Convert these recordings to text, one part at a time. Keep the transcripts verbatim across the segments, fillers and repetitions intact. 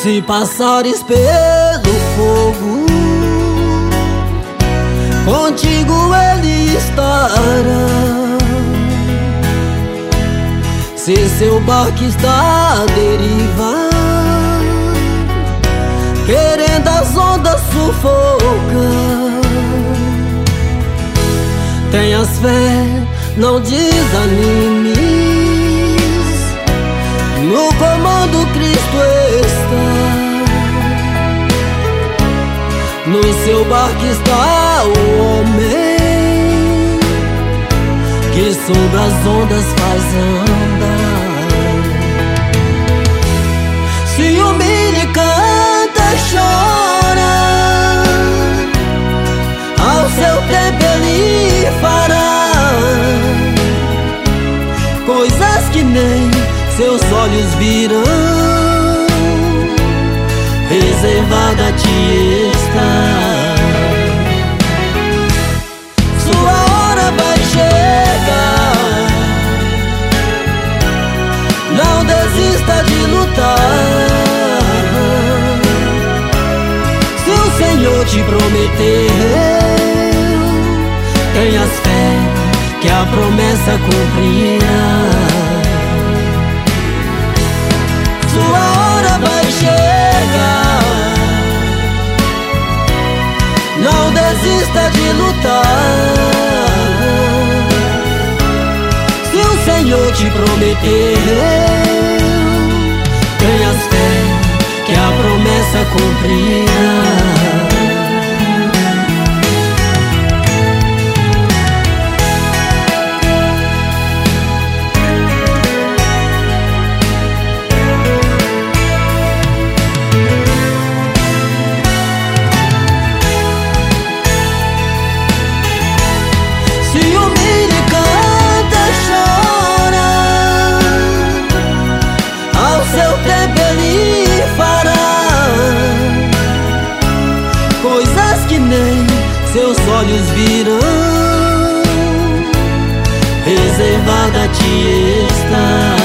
Se passares pelo fogo, contigo Ele estará. Se seu barco está à deriva, querendo as ondas sufocar, tenhas fé, não desanimes, no comando Cristo está. No seu barco está o homem que sobre as ondas faz andar. Se humilha e canta e chora, ao seu tempo Ele fará coisas que nem seus olhos viram, reservada a ti está. Sua hora vai chegar, não desista de lutar. Se o Senhor te prometeu, tenhas fé que a promessa cumprirá. Sua hora vai chegar, não desista de lutar. Se o Senhor te prometeu, tenhas fé que a promessa cumprirá. Seus olhos viram, reservada a ti está.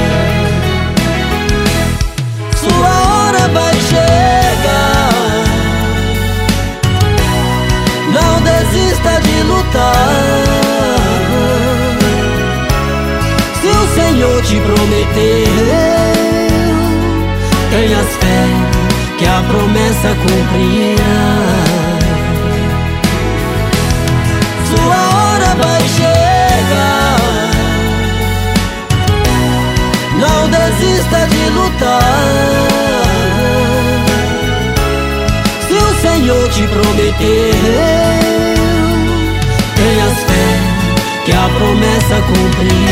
Sua hora vai chegar, não desista de lutar. Se o Senhor te prometeu, tenhas fé que a promessa cumprirá. Sua hora vai chegar, não desista de lutar. Se o Senhor te prometeu, tenhas fé que a promessa cumprirá.